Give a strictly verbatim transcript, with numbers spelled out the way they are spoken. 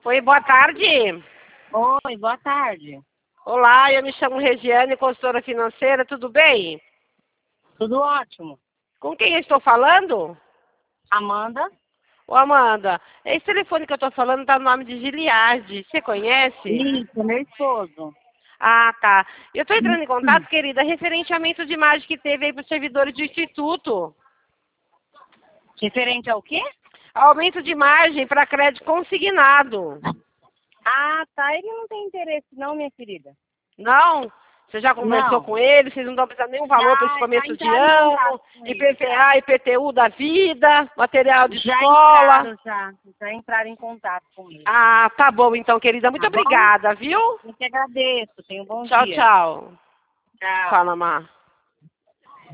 Oi, boa tarde. Oi, boa tarde. Olá, eu me chamo Regiane, consultora financeira, tudo bem? Tudo ótimo. Com quem eu estou falando? Amanda? Ô, Amanda, esse telefone que eu estou falando está no nome de Giliardi, você conhece? Isso, meu esposo. Ah, tá. Eu estou entrando em contato, querida, referente ao aumento de imagem que teve aí para os servidores do Instituto. Referente ao quê? Aumento de margem para crédito consignado. Ah, tá. Ele não tem interesse não, minha querida. Não? Você já conversou Não. com ele? Vocês não estão precisando nenhum valor para esse Já, já começo de entraram em ano? contato com ele, I P V A, I P T U da vida, material de Já escola. entraram, já. Já entraram em contato com ele. Ah, tá bom então, querida. Muito Tá bom? obrigada, viu? Eu que agradeço. Tenha um bom Tchau, dia. tchau. Tchau. Fala, Mar.